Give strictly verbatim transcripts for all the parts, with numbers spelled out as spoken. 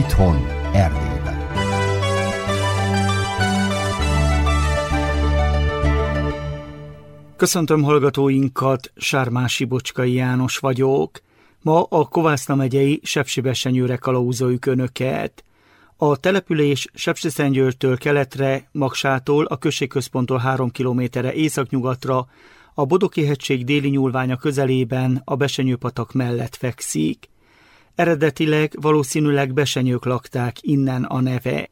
Itthon, Erdélyben. Köszöntöm hallgatóinkat, Sármási Bocskai János vagyok. Ma a Kovászna megyei Sepsibesenyőre kalauzoljuk Önöket. A település Sepsiszentgyörgytől keletre, Magsától, a községközponttól három kilométerre északnyugatra, a Bodoki-hegység déli nyúlványa közelében, a Besenyő-patak mellett fekszik. Eredetileg valószínűleg besenyők lakták, innen a neve.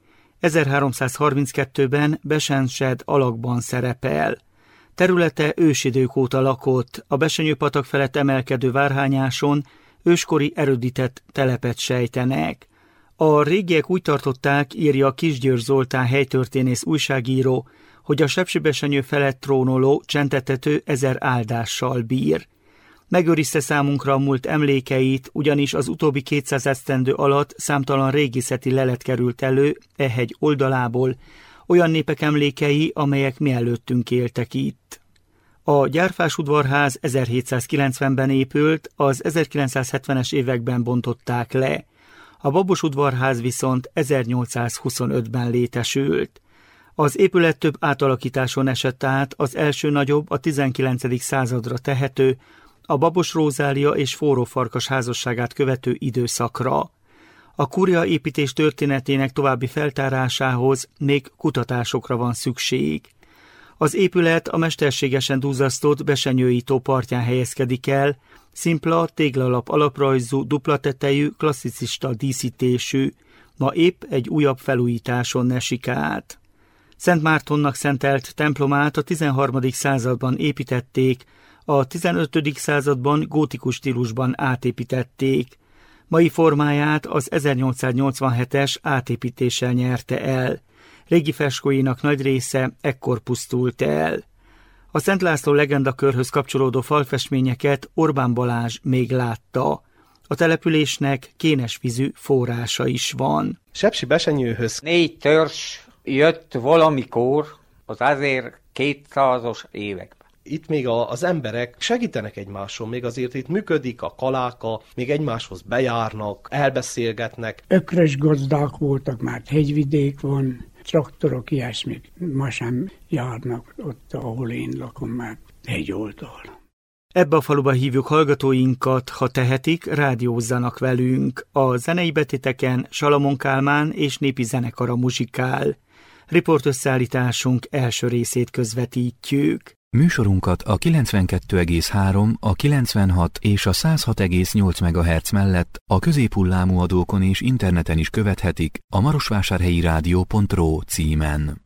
ezerháromszázharminckettőben Besensed alakban szerepel. Területe ősidők óta lakott, a Besenyő-patak felett emelkedő várhányáson őskori erődített telepet sejtenek. A régiek úgy tartották, írja Kisgyőr Zoltán helytörténész újságíró, hogy a Sepsibesenyő felett trónoló csentetető ezer áldással bír. Megőrizte számunkra a múlt emlékeit, ugyanis az utóbbi kétszáz esztendő alatt számtalan régészeti lelet került elő e hegy oldalából, olyan népek emlékei, amelyek mi előttünk éltek itt. A Gyárfás udvarház ezerhétszázkilencvenben épült, az ezerkilencszázhetvenes években bontották le. A Babos udvarház viszont ezernyolcszázhuszonötben létesült. Az épület több átalakításon esett át, az első nagyobb a tizenkilencedik századra tehető, a Babos Rózália és Forró Farkas házasságát követő időszakra. A kúria építés történetének további feltárásához még kutatásokra van szükség. Az épület a mesterségesen duzzasztott Besenyői tó partján helyezkedik el, szimpla, téglalap alaprajzú, dupla tetejű, klasszicista díszítésű, ma épp egy újabb felújításon esik át. Szent Mártonnak szentelt templomát a tizenharmadik században építették, a tizenötödik században gótikus stílusban átépítették. Mai formáját az ezernyolcszáznyolcvanhetes átépítéssel nyerte el. Régi freskóinak nagy része ekkor pusztult el. A Szent László legendakörhöz kapcsolódó falfestményeket Orbán Balázs még látta. A településnek kénesvízű forrása is van. Sepsibesenyőhöz négy törzs jött valamikor az ezerkétszázas években. Itt még a, az emberek segítenek egymáson, még azért itt működik a kaláka, még egymáshoz bejárnak, elbeszélgetnek. Ökrös gazdák voltak, már hegyvidék van, traktorok, ilyesmik ma sem járnak ott, ahol én lakom, már hegyoldal. Ebbe a faluba hívjuk hallgatóinkat, ha tehetik, rádiózzanak velünk. A zenei betéteken Salamon Kálmán és népi zenekara muzsikál. Riportösszeállításunk első részét közvetítjük. Műsorunkat a kilencvenkettő egész három, a kilencvenhat és a száz hat egész nyolc megahertz mellett a középhullámú adókon és interneten is követhetik a marosvásárhelyi rádió pont ro címen.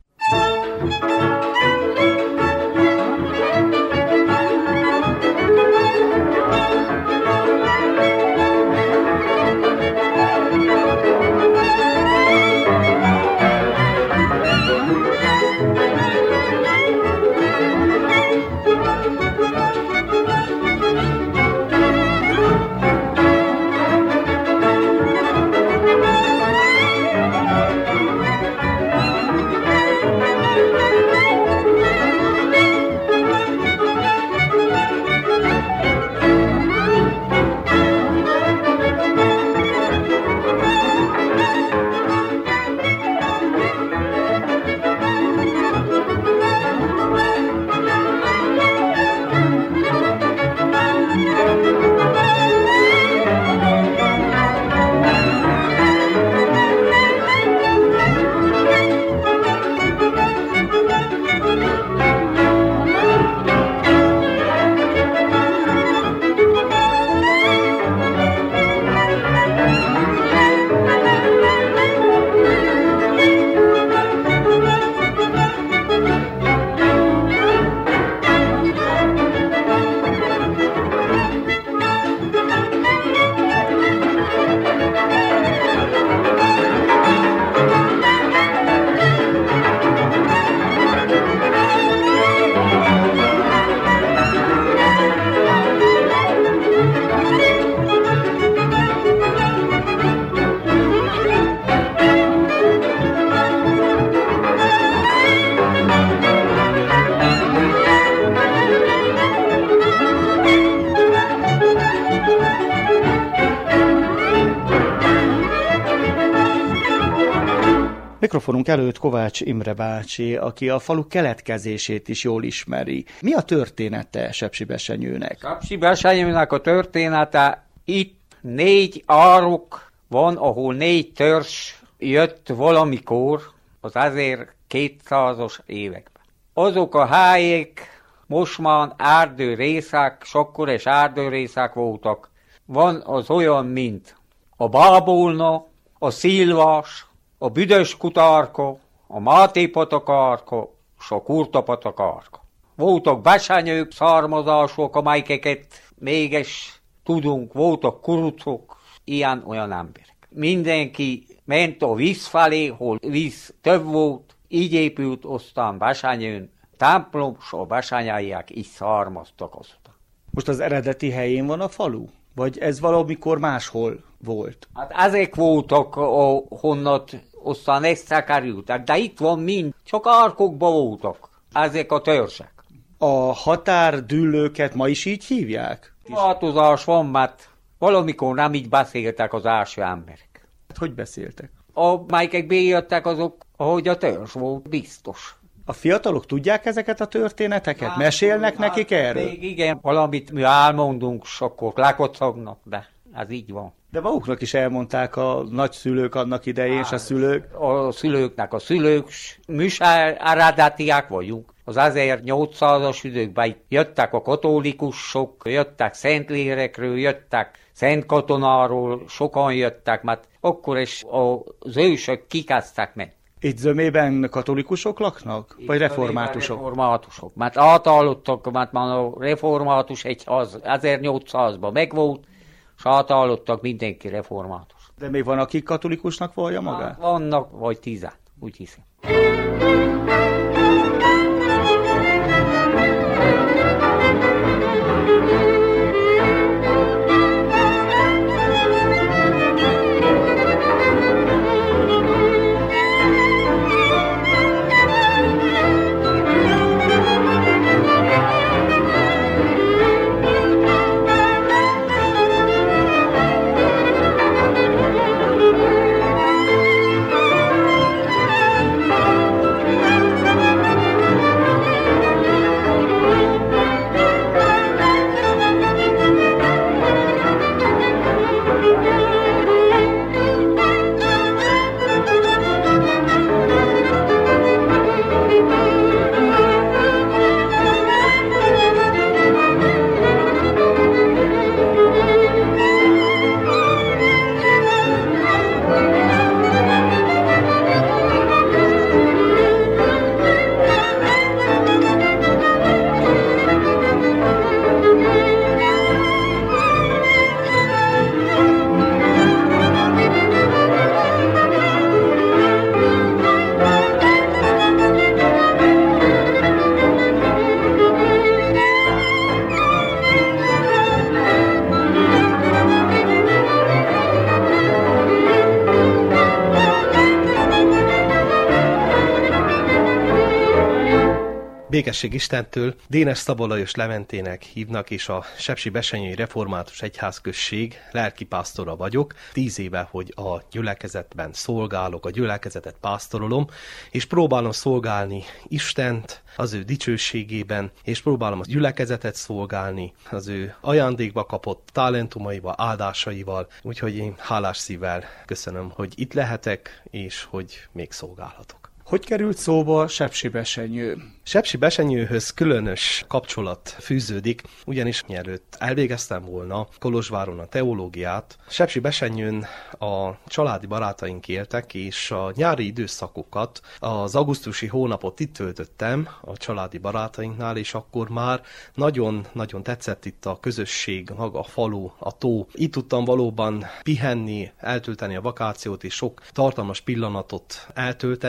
Mikrofonunk előtt Kovács Imre bácsi, aki a falu keletkezését is jól ismeri. Mi a története Sepsibesenyőnek? Sepsibesenyőnek a története, itt négy árok van, ahol négy törzs jött valamikor az ezerkétszázas években. Azok a helyek most már erdőrészek, sokkores erdőrészek voltak. Van az olyan, mint a Bábolna, a Szilvás, a Büdös Kutárka, a Máté patakárka és a Kurta patakárka. Voltak besenyők, származások, amelyeket mégis tudunk, voltak kurucok, ilyen-olyan emberek. Mindenki ment a víz felé, hol víz több volt, így épült aztán Besenyőn templom, és a besenyaiak is származtak azután. Most az eredeti helyén van a falu? Vagy ez valamikor máshol volt? Hát ezek voltak, ahonnat aztán összekerültek, de itt van mind, csak árkokban voltak ezek a törzsek. A határdüllőket ma is így hívják? Változás van, mert valamikor nem így beszéltek az első emberek. Hogy beszéltek? Amelyek bejöttek azok, ahogy a törzs volt, biztos. A fiatalok tudják ezeket a történeteket? Hát, Mesélnek hát, nekik erről? Még igen, valamit mi elmondunk, és akkor lekocognak, de ez így van. De maguknak is elmondták a nagyszülők annak idején, és a szülők? A szülőknek a szülők, mi is eredetiek vagyunk. Az ezernyolcszázas időkben jöttek a katolikusok, jöttek Szentlérekről, jöttek Szent Katonáról, sokan jöttek, mert akkor is az ősök kikezdtek meg. Itt Zömében katolikusok laknak? Itt vagy reformátusok? Reformátusok. Mert átállottak, mert már a református egyház ezernyolcszázban megvolt, és átállottak mindenki református. De még van, aki katolikusnak vallja magát? Hát vannak, vagy tizen, úgy hiszem. Békesség Istentől, Dénes Szabó Lajos Leventének hívnak, és a Sepsibesenyői Református Egyházközség lelkipásztora vagyok. Tíz éve, hogy a gyülekezetben szolgálok, a gyülekezetet pásztorolom, és próbálom szolgálni Istent az ő dicsőségében, és próbálom a gyülekezetet szolgálni az ő ajándékba kapott talentumaival, áldásaival, úgyhogy én hálás szívvel köszönöm, hogy itt lehetek, és hogy még szolgálhatok. Hogy került szóba Sepsibesenyő? Sepsibesenyőhöz különös kapcsolat fűződik, ugyanis mielőtt elvégeztem volna Kolozsváron a teológiát, Sepsibesenyőn a családi barátaink éltek, és a nyári időszakokat, az augusztusi hónapot itt töltöttem a családi barátainknál, és akkor már nagyon-nagyon tetszett itt a közösség, maga a falu, a tó. Itt tudtam valóban pihenni, eltölteni a vakációt, és sok tartalmas pillanatot eltölteni,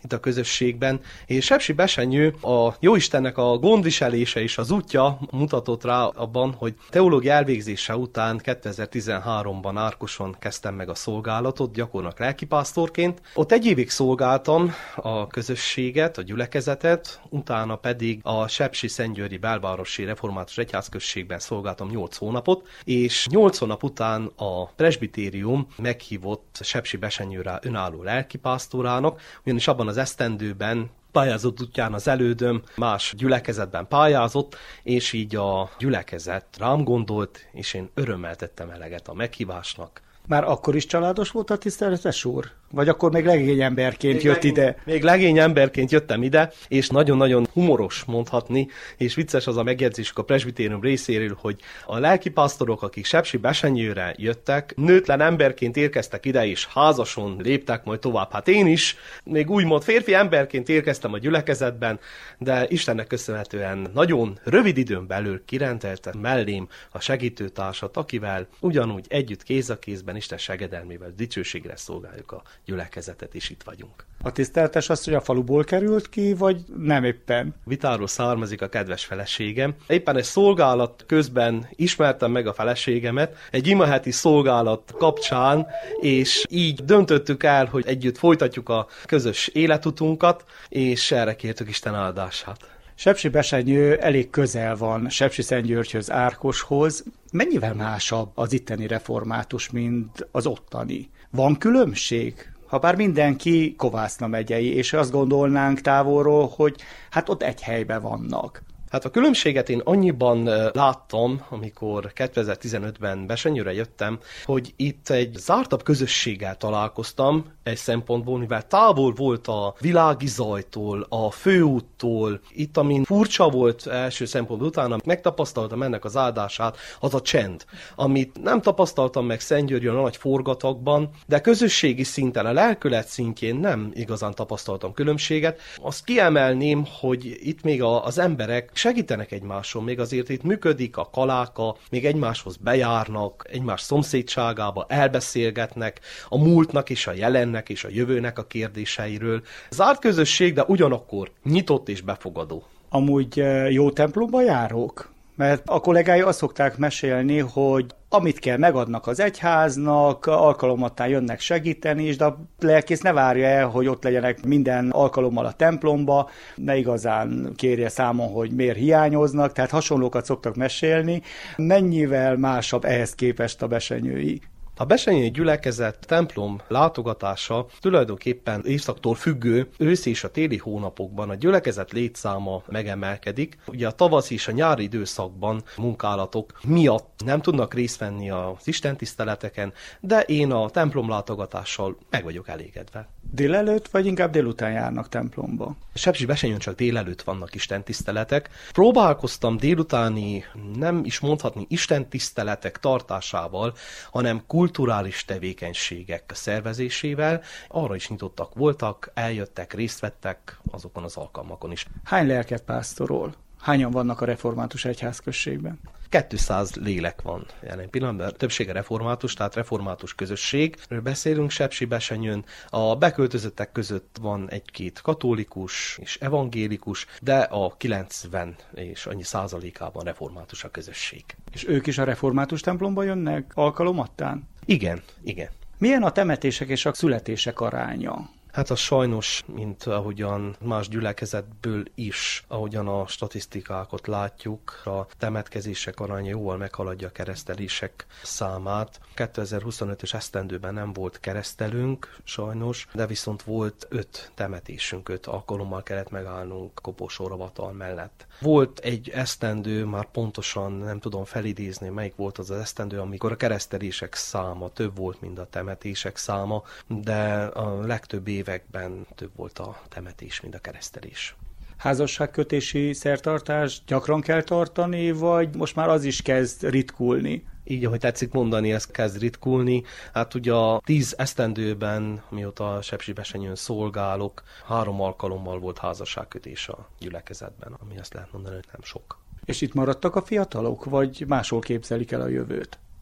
itt a közösségben, és Sepsibesenyő a Jóistennek a gondviselése és az útja mutatott rá abban, hogy teológia elvégzése után kétezer-tizenháromban Árkoson kezdtem meg a szolgálatot, gyakornok lelkipásztorként. Ott egy évig szolgáltam a közösséget, a gyülekezetet, utána pedig a sepsiszentgyörgyi belvárosi református egyházközségben szolgáltam nyolc hónapot, és nyolc hónap után a presbitérium meghívott Sepsibesenyőre önálló lelkipásztorának, ugyanis abban az esztendőben pályázott útján az elődöm más gyülekezetben pályázott, és így a gyülekezet rám gondolt, és én örömmel tettem eleget a meghívásnak. Már akkor is családos volt a tiszteletes úr? Vagy akkor még legény emberként még jött legény, ide? Még legény emberként jöttem ide, és nagyon-nagyon humoros mondhatni, és vicces az a megjegyzésük a presbitérium részéről, hogy a lelkipásztorok, akik Sepsibesenyőre jöttek, nőtlen emberként érkeztek ide, és házason léptek majd tovább. Hát én is, még úgymond férfi emberként érkeztem a gyülekezetben, de Istennek köszönhetően nagyon rövid időn belül kirendelte mellém a segítőtársat, akivel ugyanúgy együtt kéz a kézben Isten segedelmével dicsőségre szolgáljuk a gyülekezetet, és itt vagyunk. A tiszteletes az, hogy a faluból került ki, vagy nem éppen? Vitáról származik a kedves feleségem. Éppen egy szolgálat közben ismertem meg a feleségemet, egy imaheti szolgálat kapcsán, és így döntöttük el, hogy együtt folytatjuk a közös életutunkat, és erre kértük Isten áldását. Sepsibesenyő elég közel van Sepsiszentgyörgyhöz, Árkoshoz. Mennyivel másabb az itteni református, mint az ottani? Van különbség? Habár mindenki Kovászna megyei, és azt gondolnánk távolról, hogy hát ott egy helyben vannak. Hát a különbséget én annyiban láttam, amikor kétezer-tizenötben Besenyőre jöttem, hogy itt egy zártabb közösséggel találkoztam egy szempontból, mivel távol volt a világi zajtól, a főúttól. Itt, amin furcsa volt első szempontból, utána megtapasztaltam ennek az áldását, az a csend, amit nem tapasztaltam meg Szentgyörgyön a nagy forgatagban, de közösségi szinten, a lelkület szintjén nem igazán tapasztaltam különbséget. Azt kiemelném, hogy itt még az emberek segítenek egymáson, még azért itt működik a kaláka, még egymáshoz bejárnak, egymás szomszédságába elbeszélgetnek a múltnak és a jelennek és a jövőnek a kérdéseiről. Zárt közösség, de ugyanakkor nyitott és befogadó. Amúgy jó templomba járók? Mert a kollégái azt szokták mesélni, hogy amit kell, megadnak az egyháznak, alkalomattán jönnek segíteni, és de a lelkész ne várja el, hogy ott legyenek minden alkalommal a templomba, ne igazán kérje számon, hogy miért hiányoznak, tehát hasonlókat szoktak mesélni. Mennyivel másabb ehhez képest a besenyői? A besenyői gyülekezet templom látogatása tulajdonképpen évszaktól függő, őszi és a téli hónapokban a gyülekezet létszáma megemelkedik. Ugye a tavaszi és a nyári időszakban munkálatok miatt nem tudnak részt venni az istentiszteleteken, de én a templom látogatással meg vagyok elégedve. Délelőtt vagy inkább délután járnak templomba? Sepsibesenyőn csak délelőtt vannak istentiszteletek. Próbálkoztam délutáni, nem is mondhatni istentiszteletek tartásával, hanem kulturális tevékenységek szervezésével. Arra is nyitottak voltak, eljöttek, részt vettek azokon az alkalmakon is. Hány lelket pásztorol? Hányan vannak a református egyházközségben? kétszáz lélek van jelen pillanatban, többsége református, tehát református közösségről beszélünk Sepsibesenyőn. A beköltözöttek között van egy-két katolikus és evangélikus, de a kilencven és annyi százalékában református a közösség. És ők is a református templomba jönnek alkalomattán? Igen, igen. Milyen a temetések és a születések aránya? Hát az sajnos, mint ahogyan más gyülekezetből is, ahogyan a statisztikákat látjuk, a temetkezések aránya jóval meghaladja a keresztelések számát. kétezer-huszonötös esztendőben nem volt keresztelünk, sajnos, de viszont volt öt temetésünk, öt alkalommal kellett megállnunk Koporsórabatal mellett. Volt egy esztendő, már pontosan nem tudom felidézni, melyik volt az az esztendő, amikor a keresztelések száma több volt, mint a temetések száma, de a legtöbb években több volt a temetés, mint a keresztelés. Házasságkötési szertartást gyakran kell tartani, vagy most már az is kezd ritkulni? Így, ahogy tetszik mondani, ez kezd ritkulni. Hát ugye a tíz esztendőben, mióta Sepsibesenyőn szolgálok, három alkalommal volt házasságkötés a gyülekezetben, ami azt lehet mondani, hogy nem sok. És itt maradtak a fiatalok, vagy máshol képzelik el a jövőt?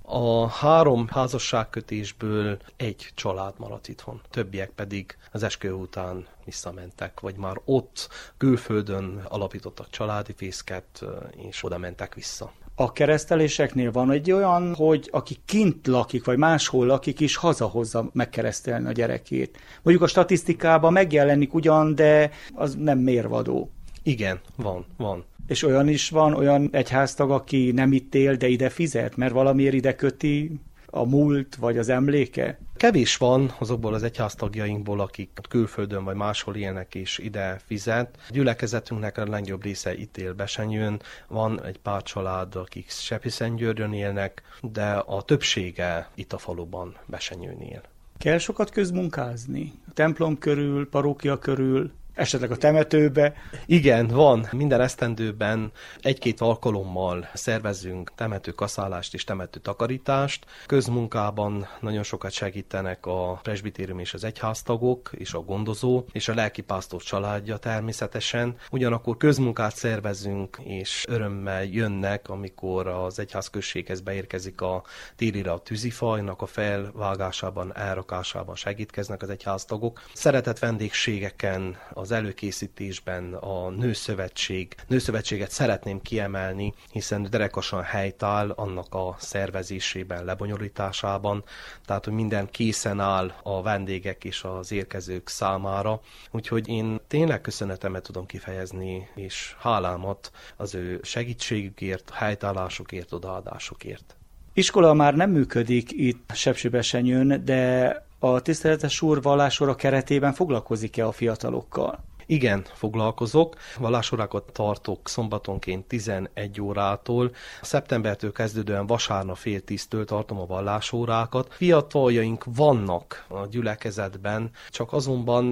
A három házasságkötésből egy család maradt itthon, többiek pedig az esküvő után visszamentek, vagy már ott külföldön alapítottak családi fészket, és oda mentek vissza. A kereszteléseknél van egy olyan, hogy aki kint lakik, vagy máshol lakik is, hazahozza megkeresztelni a gyerekét. Mondjuk a statisztikában megjelenik ugyan, de az nem mérvadó. Igen, van, van. És olyan is van, olyan egyháztag, aki nem itt él, de ide fizet, mert valamiért ide köti a múlt, vagy az emléke? Kevés van azokból az egyháztagjainkból, akik külföldön vagy máshol élnek és ide fizet. A gyülekezetünknek a legjobb része itt él Besenyőn, van egy pár család, akik Sepsiszentgyörgyön élnek, de a többsége itt a faluban Besenyőn él. Kell sokat közmunkázni? A templom körül, parókia körül, esetleg a temetőbe? Igen, van. Minden esztendőben egy-két alkalommal szervezünk temetőkaszálást és temetőtakarítást. Közmunkában nagyon sokat segítenek a presbitérium és az egyháztagok, és a gondozó, és a lelkipásztor családja természetesen. Ugyanakkor közmunkát szervezünk, és örömmel jönnek, amikor az egyházközséghez beérkezik a térire a tűzifajnak a felvágásában, elrakásában segítkeznek az egyháztagok. Szeretett vendégségeken, az előkészítésben a Nőszövetség, Nőszövetséget szeretném kiemelni, hiszen derekasan helytáll annak a szervezésében, lebonyolításában, tehát hogy minden készen áll a vendégek és az érkezők számára. Úgyhogy én tényleg köszönetemet tudom kifejezni, és hálámat az ő segítségükért, helytállásukért, odaadásukért. Iskola már nem működik itt Sepsibesenyőn, de a tiszteletes úr vallásóra keretében foglalkozik-e a fiatalokkal? Igen, foglalkozok. Vallásórákat tartok szombatonként tizenegy órától. Szeptembertől kezdődően vasárnap fél tíztől tartom a vallásórákat. Fiataljaink vannak a gyülekezetben, csak azonban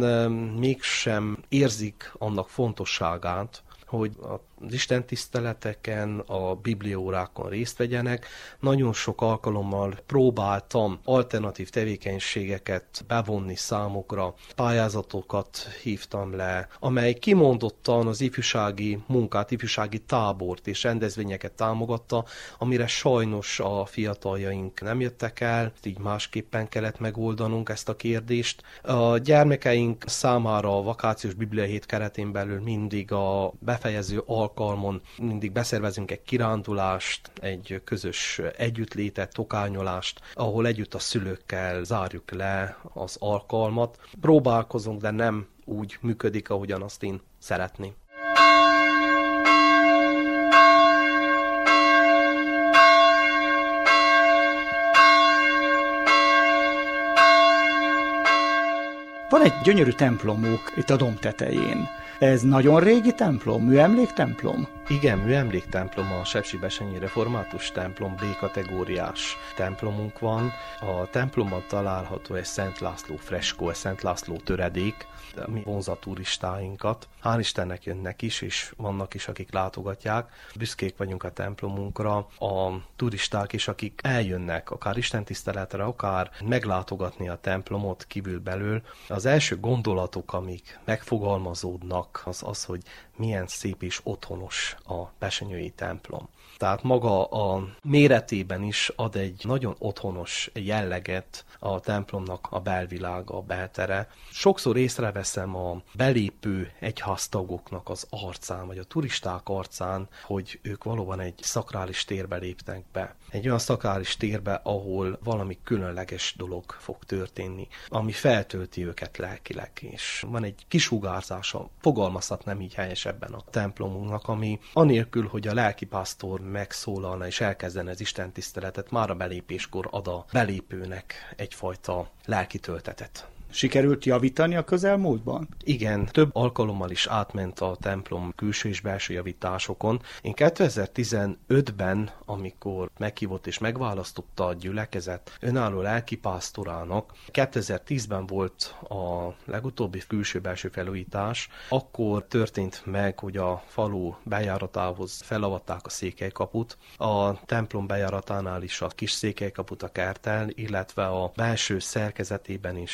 mégsem érzik annak fontosságát, hogy az istentiszteleteken, a bibliaórákon részt vegyenek. Nagyon sok alkalommal próbáltam alternatív tevékenységeket bevonni számukra, pályázatokat hívtam le, amely kimondottan az ifjúsági munkát, ifjúsági tábort és rendezvényeket támogatta, amire sajnos a fiataljaink nem jöttek el, így másképpen kellett megoldanunk ezt a kérdést. A gyermekeink számára a vakációs bibliahét keretén belül mindig a befejező alkalmon mindig beszervezünk egy kirándulást, egy közös együttlétet, tokányolást, ahol együtt a szülőkkel zárjuk le az alkalmat. Próbálkozunk, de nem úgy működik, ahogyan azt én szeretném. Van egy gyönyörű templomuk itt a domb tetején. Ez nagyon régi templom, műemléktemplom? Igen, műemléktemplom, a Sepsibesenyi Református templom, B-kategóriás templomunk van. A templomban található egy Szent László freskó, egy Szent László töredék, ami vonza turistáinkat. Hál' Istennek jönnek is, és vannak is, akik látogatják. Büszkék vagyunk a templomunkra. A turisták is, akik eljönnek, akár istentiszteletre, akár meglátogatni a templomot kívül-belül. Az első gondolatok, amik megfogalmazódnak, az az, hogy milyen szép és otthonos a besenyői templom. Tehát maga a méretében is ad egy nagyon otthonos jelleget a templomnak a belvilága, a beltere. Sokszor észreveszem a belépő egyháztagoknak az arcán, vagy a turisták arcán, hogy ők valóban egy szakrális térbe léptek be. Egy olyan szakrális térbe, ahol valami különleges dolog fog történni, ami feltölti őket lelkileg, és van egy kisugárzása, fogalmazhatnám így helyesebben a templomunknak, ami anélkül, hogy a lelkipásztor megszólalna és elkezdene az istentiszteletet, már a belépéskor ad a belépőnek egyfajta lelki töltetet. Sikerült javítani a közelmúltban? Igen, több alkalommal is átment a templom külső és belső javításokon. Én kétezer-tizenötben, amikor meghívott és megválasztotta a gyülekezet önálló lelkipásztorának, kétezer-tízben volt a legutóbbi külső-belső felújítás, akkor történt meg, hogy a falu bejáratához felavatták a székelykaput, a templom bejáratánál is a kis székelykaput a kertel, illetve a belső szerkezetében is pad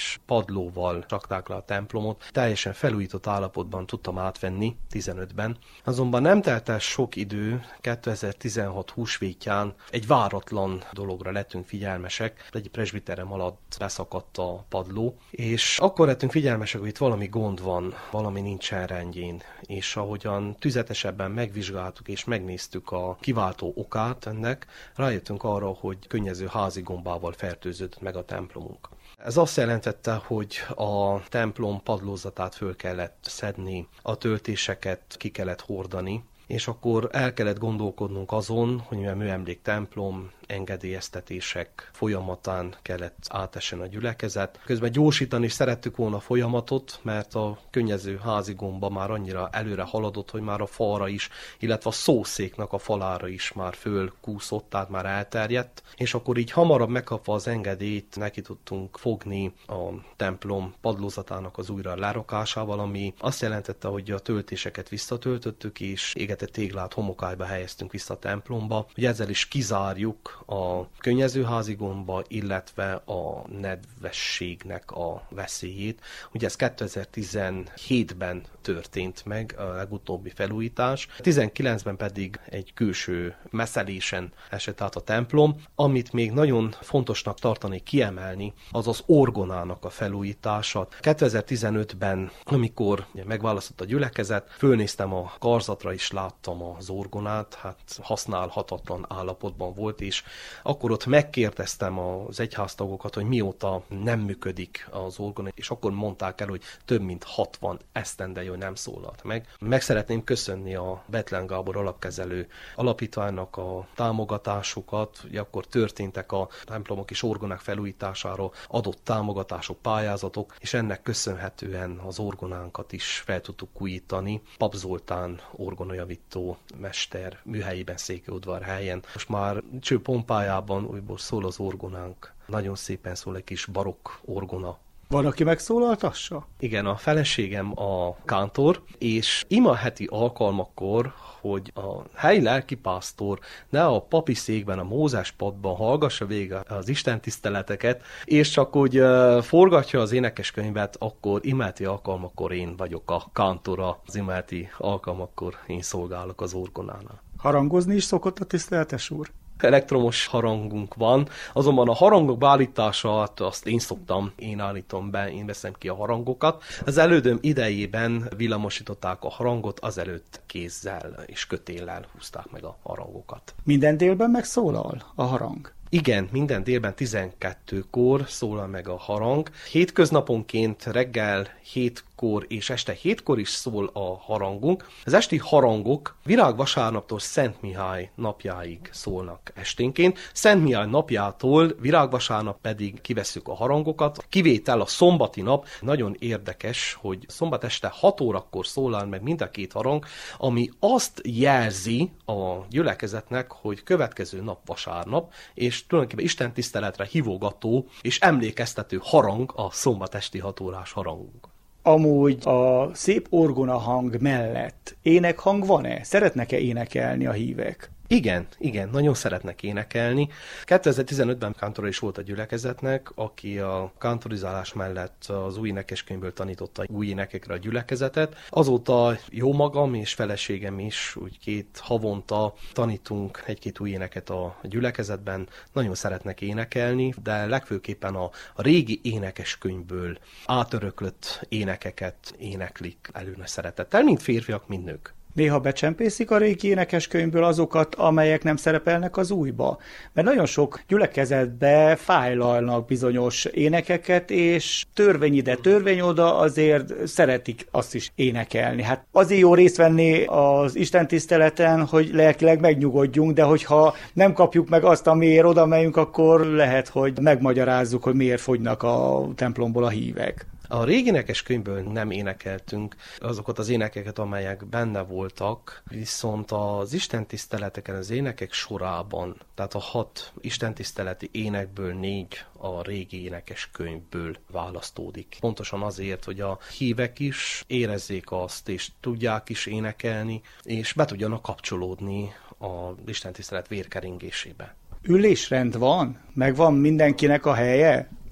padlóval rakták le a templomot. Teljesen felújított állapotban tudtam átvenni tizenötben. Azonban nem telt el sok idő, kétezer-tizenhat húsvétján egy váratlan dologra lettünk figyelmesek. Egy presbiterem alatt beszakadt a padló, és akkor lettünk figyelmesek, hogy itt valami gond van, valami nincsen rendjén. És ahogyan tüzetesebben megvizsgáltuk és megnéztük a kiváltó okát ennek, rájöttünk arra, hogy könnyező házigombával fertőződött meg a templomunk. Ez azt jelentette, hogy a templom padlózatát föl kellett szedni, a töltéseket ki kellett hordani, és akkor el kellett gondolkodnunk azon, hogy mivel műemlék templom, engedélyeztetések folyamatán kellett átessen a gyülekezet. Közben gyorsítani szerettük volna a folyamatot, mert a könnyező házigomba már annyira előre haladott, hogy már a falra is, illetve a szószéknak a falára is már fölkúszott, tehát már elterjedt, és akkor így hamarabb megkapva az engedélyt neki tudtunk fogni a templom padlózatának az újra lerakásával, ami azt jelentette, hogy a töltéseket visszatöltöttük, és égetett téglát homokályba helyeztünk vissza a templomba, hogy ezzel is kizárjuk a könnyezőházigomba, illetve a nedvességnek a veszélyét. Ugye ez kétezer-tizenhétben történt meg a legutóbbi felújítás, tizenkilencben pedig egy külső messzelésen esett át a templom. Amit még nagyon fontosnak tartani, kiemelni, az az orgonának a felújítása. kétezer-tizenötben, amikor megválasztott a gyülekezet, fölnéztem a karzatra és láttam az orgonát, hát használhatatlan állapotban volt, és akkor ott megkérdeztem az egyháztagokat, hogy mióta nem működik az orgona, és akkor mondták el, hogy több mint hatvan esztendeje, hogy nem szólalt meg. Meg szeretném köszönni a Bethlen Gábor alapkezelő alapítványnak a támogatásukat, hogy akkor történtek a templomok és orgonák felújítására adott támogatások, pályázatok, és ennek köszönhetően az orgonánkat is fel tudtuk újítani. Pap Zoltán orgonajavító mester műhelyében Székelyudvarhelyen. Most már csőpompájában újból szól az orgonánk. Nagyon szépen szól, egy kis barokk orgona. Van, aki megszólaltassa? Igen, a feleségem a kántor, és ima heti alkalmakkor, hogy a helyi lelkipásztor ne a papi székben, a Mózes padban hallgassa végig az istentiszteleteket, és csak úgy uh, forgatja az énekeskönyvet, akkor imádti alkalmakkor én vagyok a kántora, az imádti alkalmakkor én szolgálok az orgonánál. Harangozni is szokott a tiszteletes úr? Elektromos harangunk van, azonban a harangok beállítását azt én szoktam, én állítom be, én veszem ki a harangokat. Az elődöm idejében villamosították a harangot, azelőtt kézzel és kötéllel húzták meg a harangokat. Minden délben megszólal a harang? Igen, minden délben tizenkettőkor szólal meg a harang. Hétköznaponként reggel hétkor és este hétkor is szól a harangunk. Az esti harangok virágvasárnaptól Szent Mihály napjáig szólnak esténként. Szent Mihály napjától virágvasárnap pedig kivesszük a harangokat. Kivétel a szombati nap. Nagyon érdekes, hogy szombat este hat órakor szólal meg mind a két harang, ami azt jelzi a gyülekezetnek, hogy következő nap vasárnap, és és tulajdonképpen Isten tiszteletre hívogató és emlékeztető harang a szombatesti hatórás harangunk. Amúgy a szép orgona hang mellett énekhang van-e? Szeretnek-e énekelni a hívek? Igen, igen, nagyon szeretnek énekelni. kétezer-tizenötben kántora is volt a gyülekezetnek, aki a kántorizálás mellett az új énekeskönyvből tanította új énekekre a gyülekezetet. Azóta jó magam és feleségem is, úgy két havonta tanítunk egy-két új éneket a gyülekezetben. Nagyon szeretnek énekelni, de legfőképpen a, a régi énekeskönyvből átöröklött énekeket éneklik előne szeretettel, mind férfiak, mind nők. Néha becsempészik a régi énekeskönyvből azokat, amelyek nem szerepelnek az újba. Mert nagyon sok gyülekezetbe fájlalnak bizonyos énekeket, és törvény ide, törvény oda, azért szeretik azt is énekelni. Hát azért jó részt venni az istentiszteleten, hogy lelkileg megnyugodjunk, de hogyha nem kapjuk meg azt, amiért oda megyünk, akkor lehet, hogy megmagyarázzuk, hogy miért fogynak a templomból a hívek. A régi énekeskönyvből nem énekeltünk azokat az énekeket, amelyek benne voltak, viszont az istentiszteleteken, az énekek sorában, tehát a hat istentiszteleti énekből négy a régi énekeskönyvből választódik. Pontosan azért, hogy a hívek is érezzék azt, és tudják is énekelni, és be tudjanak kapcsolódni az istentisztelet vérkeringésébe. Ülésrend van? Meg van mindenkinek a helye?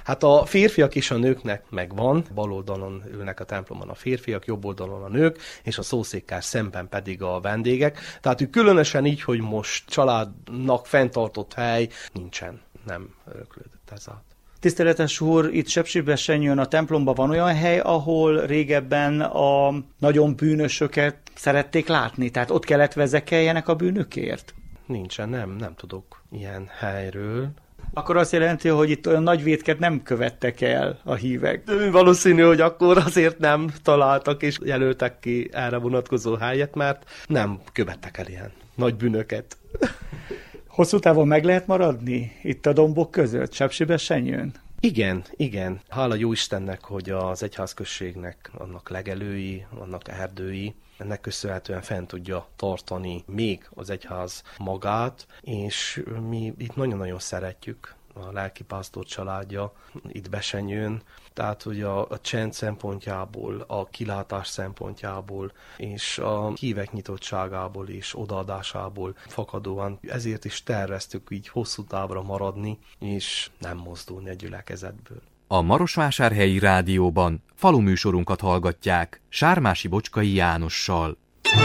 Hát a férfiak és a nőknek megvan, bal oldalon ülnek a templomon a férfiak, jobb oldalon a nők, és a szószékkár szemben pedig a vendégek. Tehát hogy különösen így, hogy most családnak fenntartott hely nincsen, nem öröklődött ez át. Tiszteletes úr, itt Sepsibesenyőn a templomban van olyan hely, ahol régebben a nagyon bűnösöket szerették látni, tehát ott kellett vezekeljenek a bűnökért? Nincsen, nem, nem tudok ilyen helyről. Akkor azt jelenti, hogy itt olyan nagy vétket nem követtek el a hívek. De valószínű, hogy akkor azért nem találtak és jelöltek ki erre vonatkozó helyet, mert nem követtek el ilyen nagy bűnöket. Hosszú távon meg lehet maradni itt a dombok között, Sepsibesenyőn? Igen, igen. Hála jó Istennek, hogy az egyházközségnek annak legelői, annak erdői, ennek köszönhetően fent tudja tartani még az egyház magát, és mi itt nagyon-nagyon szeretjük a lelkipásztor családja itt Besenyőn, tehát hogy a, a csend szempontjából, a kilátás szempontjából, és a hívek nyitottságából és odaadásából fakadóan ezért is terveztük így hosszú távra maradni, és nem mozdulni a gyülekezetből. A Marosvásárhelyi Rádióban faluműsorunkat hallgatják Sármási Bocskai Jánossal.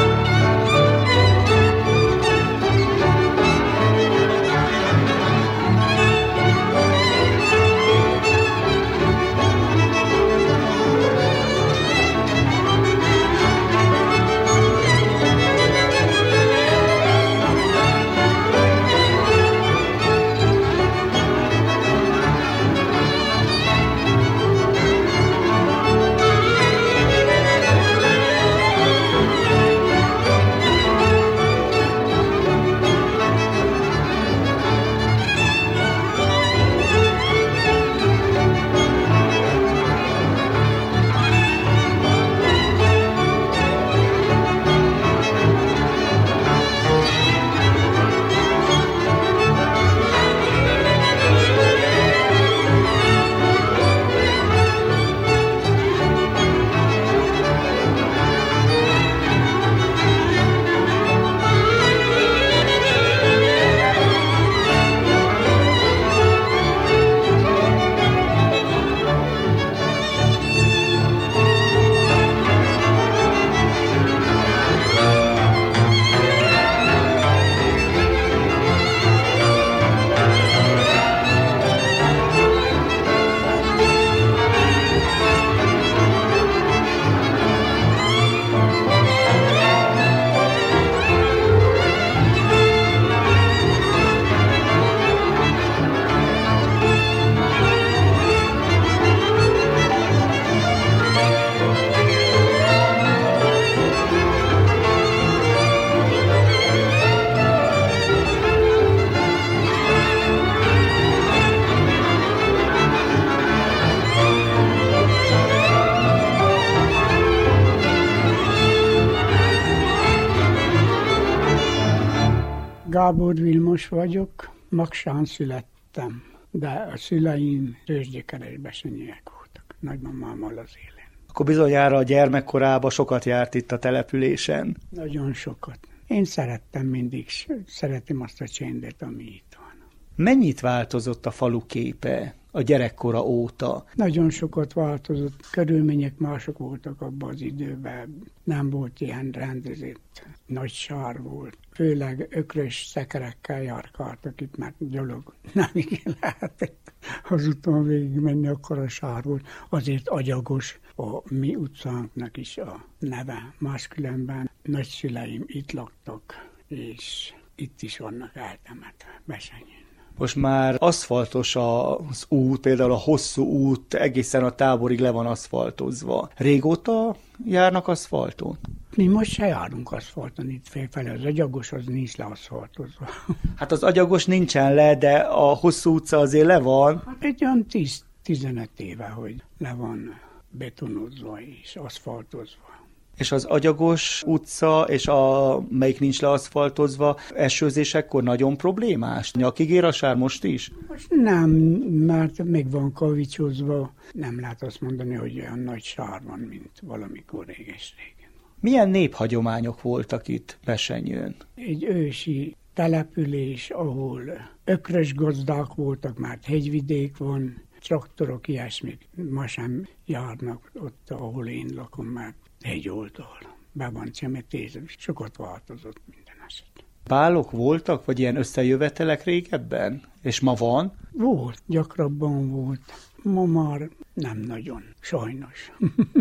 Gábor Vilmos vagyok, Magsán születtem, de a szüleim tőzsdékeresbesenyőek voltak, nagymamámmal az élén. Akkor bizonyára a gyermekkorában sokat járt itt a településen. Nagyon sokat. Én szerettem mindig, szeretem azt a csendet, ami itt van. Mennyit változott a falu képe a gyerekkora óta? Nagyon sokat változott, körülmények mások voltak abban az időben. Nem volt ilyen rendezett, nagy sár volt. Főleg ökrös szekerekkel járkáltak itt, mert gyalog nem igen lehetett az úton végig menni, akkor a sár volt. Azért agyagos a mi utcánknak is a neve. Máskülönben nagyszüleim itt laktak, és itt is vannak eltemetve Besenyőn. Most már aszfaltos az út, például a hosszú út egészen a táborig le van aszfaltozva. Régóta járnak aszfalton? Mi most se járunk aszfalton itt félfelé, az agyagos az nincs le aszfaltozva. Hát az agyagos nincsen le, de a hosszú utca azért le van. Hát egy olyan tíz-tizenöt éve, hogy le van betonozva és aszfaltozva. És az Agyagos utca, és a, melyik nincs leaszfaltozva, esőzésekkor nagyon problémás? Nyakig ér a sár most is? Most nem, mert meg van kavicsozva. Nem lehet azt mondani, hogy olyan nagy sár van, mint valamikor réges-régen. Milyen néphagyományok voltak itt Besenyőn? Egy ősi település, ahol ökrös gazdák voltak, mert hegyvidék van, traktorok, ilyesmik ma sem járnak ott, ahol én lakom, mert hegyoldal. Be van csemetézve, sokat változott minden eset. Bálok voltak, vagy ilyen összejövetelek régebben? És ma van? Volt, gyakrabban volt. Ma már nem nagyon, sajnos.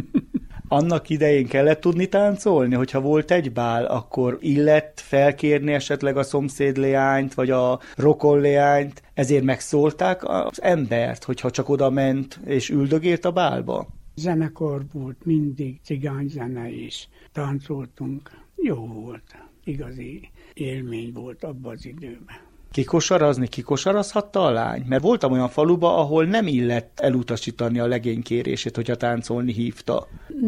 Annak idején kellett tudni táncolni, hogyha volt egy bál, akkor illett felkérni esetleg a szomszédleányt, vagy a rokonleányt, ezért megszólták az embert, hogyha csak oda ment és üldögélt a bálba? Zenekar volt, mindig cigányzene is. Táncoltunk, jó volt, igazi élmény volt abban az időben. Kikosarazni kikosarazhatta a lány? Mert voltam olyan faluba, ahol nem illett elutasítani a legény kérését, hogyha táncolni hívta.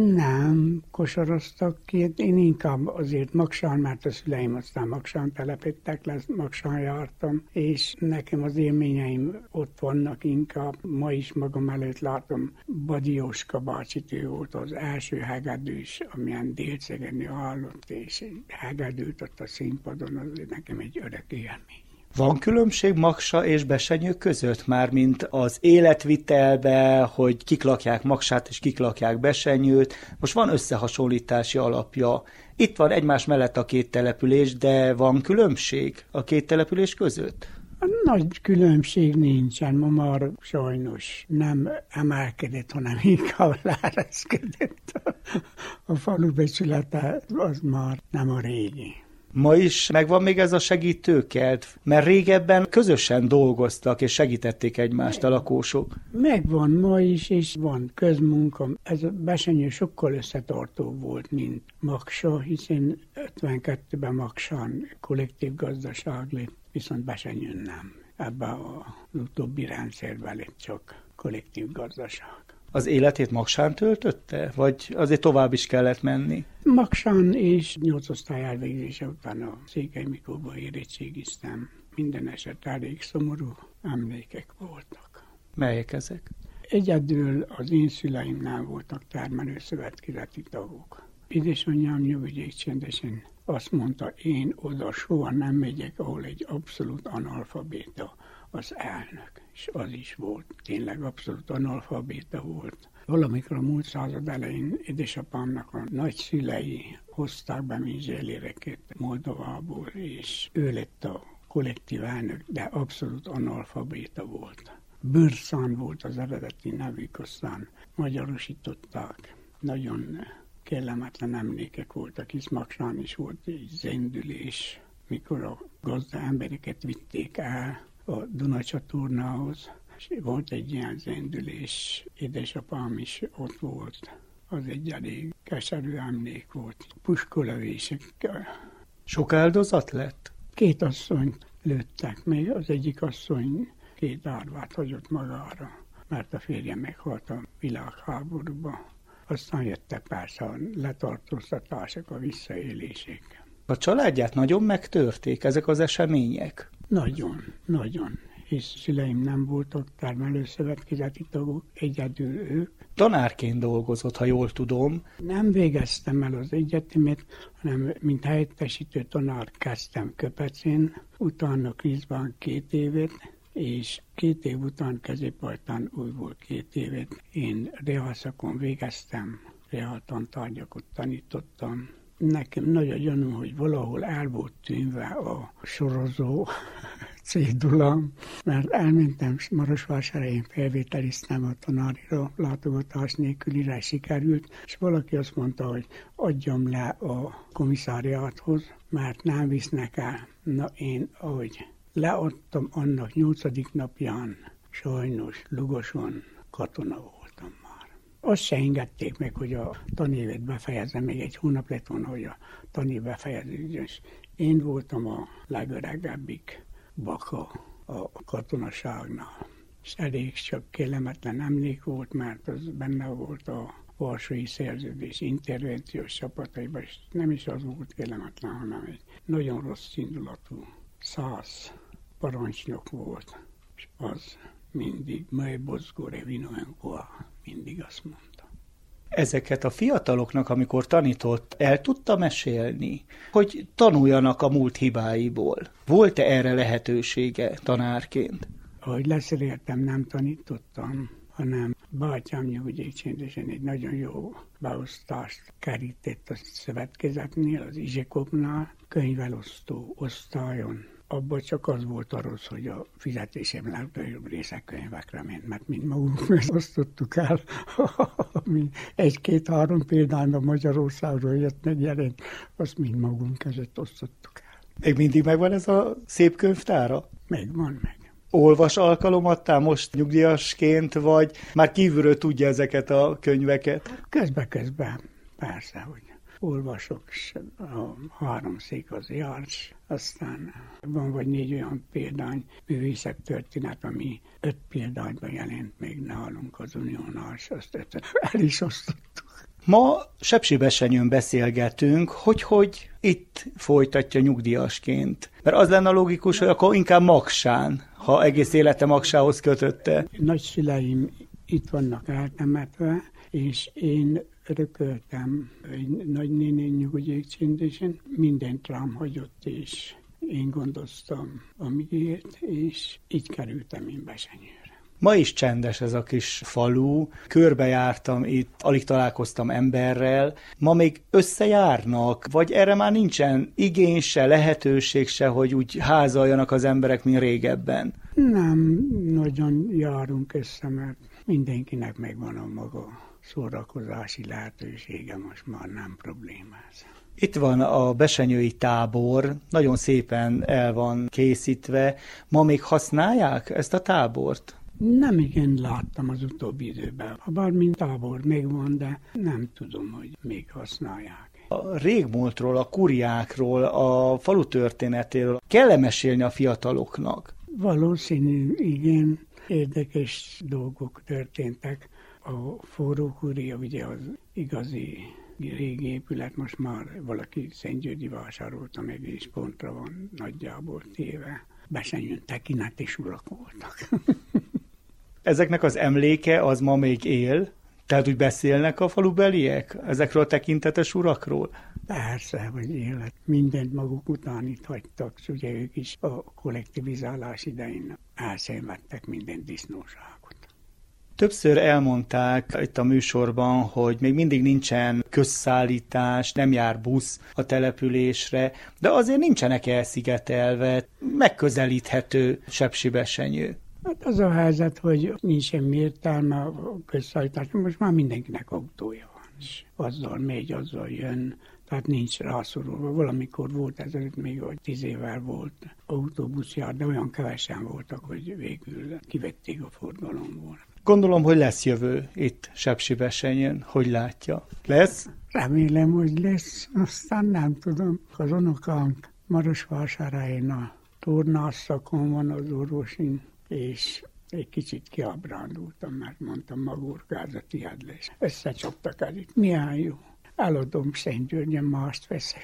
Nem, kosaraztak ki. Én inkább azért Magsán, mert a szüleim aztán Magsán telepítettek le, Magsán jártam, és nekem az élményeim ott vannak inkább. Ma is magam előtt látom, Badi Jóska bácsit, ő volt az első hegedűs, amilyen Délcegednél hallott, és hegedűt ott a színpadon, az nekem egy örök élmény. Van különbség Maksa és Besenyő között már, mint az életvitelbe, hogy kik lakják Maksát és kik lakják Besenyőt? Most van összehasonlítási alapja. Itt van egymás mellett a két település, de van különbség a két település között? Nagy különbség nincsen, ma már sajnos nem emelkedett, hanem inkább leereszkedett. A falu becsülete az már nem a régi. Ma is megvan még ez a segítőked? Mert régebben közösen dolgoztak és segítették egymást a lakósok. Megvan ma is, és van közmunka. Ez a Besenyő sokkal összetartó volt, mint Maksa, hiszen ötvenkettőben Maksán kollektív gazdaság lett, viszont Besenyőn nem. Ebben az utóbbi rendszerben lett csak kollektív gazdaság. Az életét Maksán töltötte? Vagy azért tovább is kellett menni? Maksán és nyolc osztály elvégzése után a Székely Miklósba érettségiztem. Minden eset elég szomorú emlékek voltak. Melyek ezek? Egyedül az én szüleimnál voltak termelőszövetkezeti tagok. Édesanyám nyugodjék csendesen azt mondta, én oda soha nem megyek, ahol egy abszolút analfabéta az elnök. És az is volt, tényleg abszolút analfabéta volt. Valamikor a múlt század elején édesapámnak a nagyszülei hozták be minzséléreket Moldovából, és ő lett a kollektív elnök, de abszolút analfabéta volt. Bőrszán volt az eredeti nevük, aztán magyarosították. Nagyon kellemetlen emlékek voltak, hisz Maksán is volt egy zendülés, mikor a gazda embereket vitték el a Dunacsatornához, és volt egy ilyen zendülés, édesapám is ott volt. Az egy elég keserű emlék volt. Puskolavésekkel. Sok áldozat lett? Két asszonyt lőttek még, az egyik asszony két árvát hagyott magára, mert a férje meghalt a világháborúba. Aztán jöttek persze a letartóztatások, a visszaélések. A családját nagyon megtörték ezek az események? Nagyon, nagyon. És szüleim nem voltak termelőszövetkezeti tagok, egyedül ők. Tanárként dolgozott, ha jól tudom. Nem végeztem el az egyetemet, hanem mint helyettesítő tanár kezdtem Köpecén, utána Kriszban két évet, és két év után Középartán újból két évet. Én reálszakon végeztem, reáltantárgyakat tanítottam. Nekem nagy a gyanúm, hogy valahol el volt tűnve a sorozó cédulam, mert elmentem Marosvásárhelyen, felvételiztem a tanárira, látogatás nélkülire sikerült, és valaki azt mondta, hogy adjam le a komisszáriáthoz, mert nem visznek el. Na én, ahogy leadtam annak nyolcadik napján, sajnos Lugoson katona voltam már. Azt se engedték meg, hogy a tanévet befejezem, még egy hónap lett volna, hogy a tanév befejeződjön. Én voltam a legöregebbik baka a katonaságnál. És elég csak kellemetlen emlék volt, mert az benne volt a Varsói Szerződés intervenciós csapataiban, és nem is az volt kellemetlen, hanem egy nagyon rossz indulatú száz parancsnok volt, és az mindig mai bozgóre vinoenkoa, mindig azt mondta. Ezeket a fiataloknak, amikor tanított, el tudta mesélni, hogy tanuljanak a múlt hibáiból. Volt-e erre lehetősége tanárként? Ahogy leszeréltem, nem tanítottam, hanem bátyám nyugodjékcsendesen egy nagyon jó beosztást kerített a szövetkezetnél, az Izsekopnál, könyvelosztó osztályon. Abban csak az volt a rossz, hogy a fizetésem legnagyobb része könyvekre ment, mert mind magunk osztottuk el, ami egy-két-három példányban Magyarországról jött megjelent, azt mind magunk között osztottuk el. Még mindig megvan ez a szép könyvtára? Megvan meg. Olvas alkalomattál most nyugdíjasként, vagy már kívülről tudja ezeket a könyveket? Közbe-közbe, persze, hogy olvasok, a háromszék az Járs, aztán van vagy négy olyan példány, művészek történet, ami öt példányban jelent még nálunk az Uniónál, és azt el is osztottuk. Ma Sepsibesenyőn beszélgetünk, hogy hogy itt folytatja nyugdíjasként. Mert az lenne logikus, hogy akkor inkább Magsán, ha egész élete Magsához kötötte. Nagyszüleim itt vannak eltemetve, és én örököltem egy nagynéni nyugodjékcsendesen, mindent rám hagyott, és én gondoztam, amíg élt, és így kerültem én Besenyőre. Ma is csendes ez a kis falu, körbejártam itt, alig találkoztam emberrel. Ma még összejárnak, vagy erre már nincsen igény se, lehetőség se, hogy úgy házaljanak az emberek, mint régebben? Nem nagyon járunk össze, mert mindenkinek megvan a maga szórakozási lehetősége, most már nem problémás. Itt van a besenyői tábor, nagyon szépen el van készítve. Ma még használják ezt a tábort? Nem igen láttam az utóbbi időben. Bármint tábor megvan, de nem tudom, hogy még használják. A régmúltról, a kuriákról, a falu történetéről kell mesélni a fiataloknak? Valószínű, igen, érdekes dolgok történtek. A forró kuria, ugye az igazi régi épület, most már valaki Szentgyörgyi vásárolta meg, és pontra van nagyjából téve. Besenyőn tekineti urak voltak. Ezeknek az emléke az ma még él? Tehát úgy beszélnek a falubeliek ezekről a tekintetes urakról? Persze, hogy élet. Mindent maguk után itt hagytak, ugye ők is a kollektivizálás idején elszenvedtek minden disznóságot. Többször elmondták itt a műsorban, hogy még mindig nincsen közszállítás, nem jár busz a településre, de azért nincsenek elszigetelve, megközelíthető Sepsibesenyő. Hát az a helyzet, hogy nincs semmi értelme a közszállítás, most már mindenkinek autója van, és azzal megy, azzal jön, tehát nincs rászorulva. Valamikor volt ezelőtt még, hogy tíz évvel volt autóbuszjár, de olyan kevesen voltak, hogy végül kivették a forgalomból. Gondolom, hogy lesz jövő itt Sepsibesenyőn, hogy látja. Lesz? Remélem, hogy lesz, aztán nem tudom. Az unokánk Marosvásárhelyen a tornászszakon van az orvosin, és egy kicsit kiábrándultam, mert mondtam, magurkáz a tiéd lesz. Összecsaptak el itt. Milyen jó. Eladom Szentgyörgyön, mást veszek.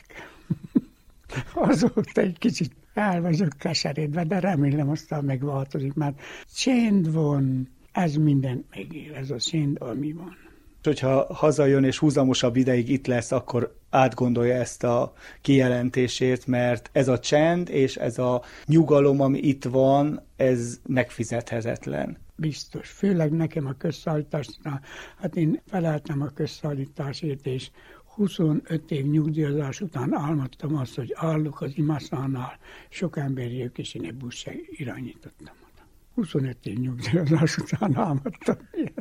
Azóta egy kicsit el vagyok keseredve, de remélem aztán megváltozik, mert csend van, ez mindent megél, ez a csend, ami van. Hogyha hazajön és húzamosabb ideig itt lesz, akkor átgondolja ezt a kijelentését, mert ez a csend és ez a nyugalom, ami itt van, ez megfizethetetlen. Biztos. Főleg nekem a közszállításnál, hát én feleltem a közszállításért, és huszonöt év nyugdíjazás után álmodtam azt, hogy állok az Imaszánál, sok ember jövök, és én egy buszra irányítottam oda. huszonöt év nyugdíjazás után álmodtam ilyet.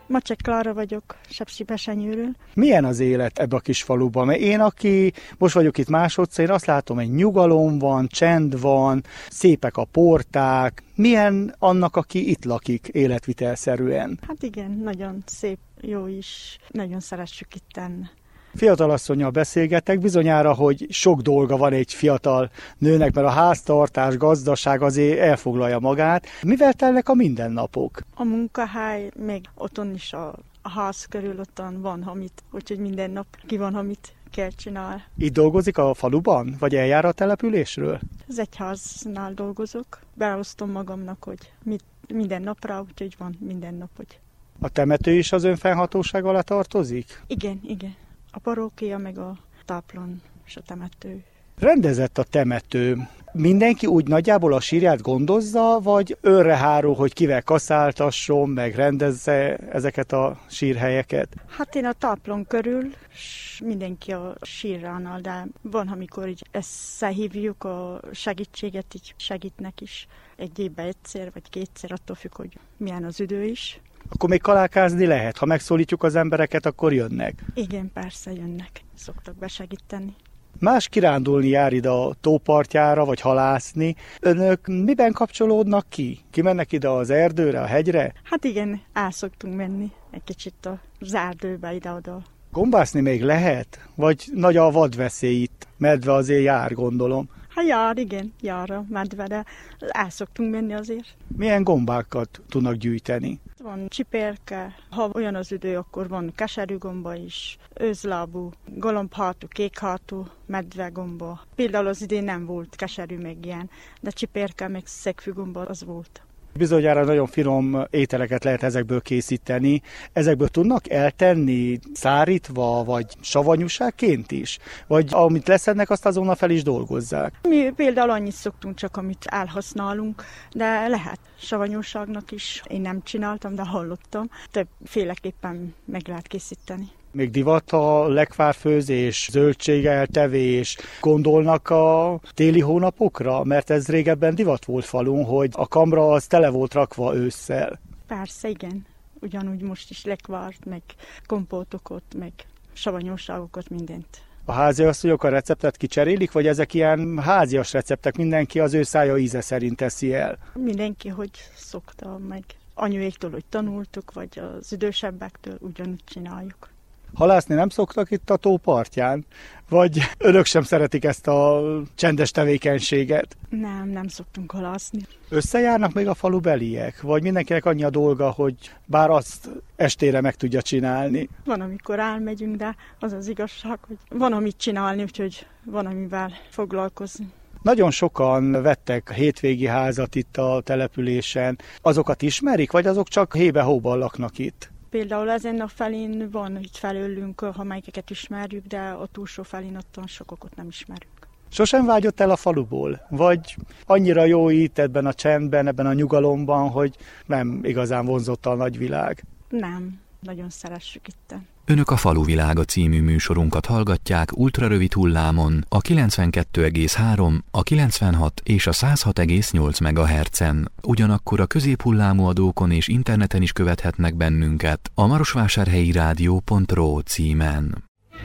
Macsek Klára vagyok, Sepsibesenyőről. Milyen az élet ebbe a kis faluban? Mert én, aki most vagyok itt másodszor, én azt látom, hogy nyugalom van, csend van, szépek a porták. Milyen annak, aki itt lakik életvitelszerűen? Hát igen, nagyon szép, jó is, nagyon szeressük itten. Fiatalasszonnyal beszélgetek, bizonyára, hogy sok dolga van egy fiatal nőnek, mert a háztartás, gazdaság azért elfoglalja magát. Mivel telnek a mindennapok? A munkahely, még otthon is a, a ház körül otthon van, amit, úgyhogy minden nap ki van, amit kell csinálni. Itt dolgozik a faluban, vagy eljár a településről? Az egyháznál dolgozok, beosztom magamnak, hogy mit, minden napra, úgyhogy van minden nap, hogy... A temető is az önfennhatóság alá tartozik? Igen, igen. A parókia, meg a táplon és a temető. Rendezett a temető. Mindenki úgy nagyjából a sírját gondozza, vagy önre hárul, hogy kivel kaszáltasson, meg rendezze ezeket a sírhelyeket? Hát én a táplon körül, és mindenki a sírránál, de van, amikor így összehívjuk a segítséget, így segítnek is egy évben egyszer, vagy kétszer, attól függ, hogy milyen az idő is. Akkor még kalálkázni lehet. Ha megszólítjuk az embereket, akkor jönnek. Igen, persze jönnek. Szoktak besegíteni. Más kirándulni jár ide a tópartjára, vagy halászni. Önök miben kapcsolódnak ki? Kimennek ide az erdőre, a hegyre? Hát igen, el szoktunk menni egy kicsit az erdőbe ide-oda. Gombászni még lehet? Vagy nagy a vadveszély itt? Medve azért jár, gondolom. Hát jár, igen, jár a medve, de el szoktunk menni azért. Milyen gombákat tudnak gyűjteni? Van csipérke, ha olyan az idő, akkor van keserűgomba is, őzlábú, galombhátú, kékhátú, medvegomba. Például az idén nem volt keserű még ilyen, de csipérke, meg szegfűgomba az volt. Bizonyára nagyon finom ételeket lehet ezekből készíteni. Ezekből tudnak eltenni szárítva, vagy savanyúságként is? Vagy amit leszednek, azt azonnal fel is dolgozzák? Mi például annyit szoktunk csak, amit elhasználunk, de lehet savanyúságnak is. Én nem csináltam, de hallottam. Többféleképpen meg lehet készíteni. Még divat a lekvárfőzés, zöldségeltevés. Gondolnak a téli hónapokra? Mert ez régebben divat volt falun, hogy a kamra az tele volt rakva ősszel. Persze, igen. Ugyanúgy most is lekvárt, meg kompótokat, meg savanyúságokat, mindent. A háziasszonyok a receptet kicserélik, vagy ezek ilyen házias receptek, mindenki az ő szája íze szerint teszi el? Mindenki, hogy szokta, meg anyuéktól, hogy tanultuk, vagy az idősebbektől ugyanúgy csináljuk. Halászni nem szoktak itt a tó partján? Vagy önök sem szeretik ezt a csendes tevékenységet? Nem, nem szoktunk halászni. Összejárnak még a falubeliek? Vagy mindenkinek annyi a dolga, hogy bár azt estére meg tudja csinálni? Van, amikor elmegyünk, de az az igazság, hogy van, amit csinálni, úgyhogy van, amivel foglalkozni. Nagyon sokan vettek hétvégi házat itt a településen. Azokat ismerik, vagy azok csak hébe-hóban laknak itt? Például ezen a felén van itt felőlünk, ha melyikeket ismerjük, de a túlsó felén ottan sokokat nem ismerünk. Sosem vágyott el a faluból? Vagy annyira jó itt ebben a csendben, ebben a nyugalomban, hogy nem igazán vonzott a nagyvilág? Nem, nagyon szeressük itten. Önök a Faluvilága című műsorunkat hallgatják ultrarövid hullámon a kilencvenkettő egész három, a kilencvenhat és a száz hat egész nyolc megahertzen. Ugyanakkor a középhullámú adókon és interneten is követhetnek bennünket a marosvásárhelyi rádió pont ro címen.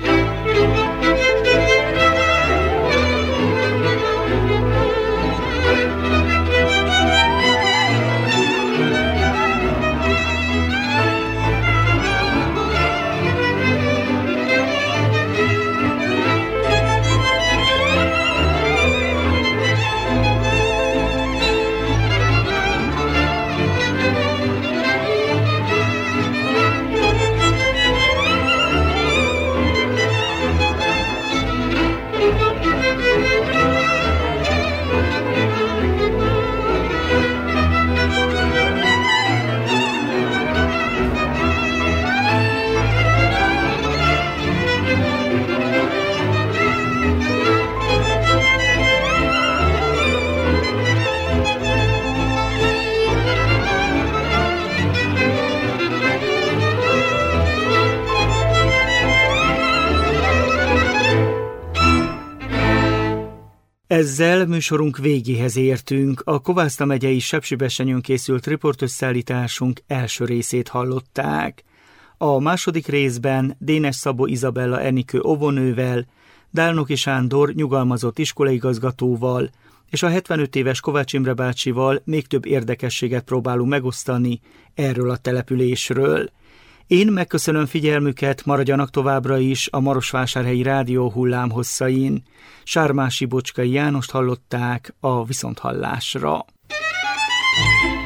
Ezzel műsorunk végéhez értünk. A Kovászna megyei Sepsibesenyőn készült riportösszállításunk első részét hallották. A második részben Dénes Szabó Izabella Enikő óvónővel, Dálnoki Sándor nyugalmazott iskolaigazgatóval és a hetvenöt éves Kovács Imre bácsival még több érdekességet próbálunk megosztani erről a településről. Én megköszönöm figyelmüket, maradjanak továbbra is a Marosvásárhelyi Rádió hullámhosszain. Sármási Bocskai Jánost hallották a viszonthallásra.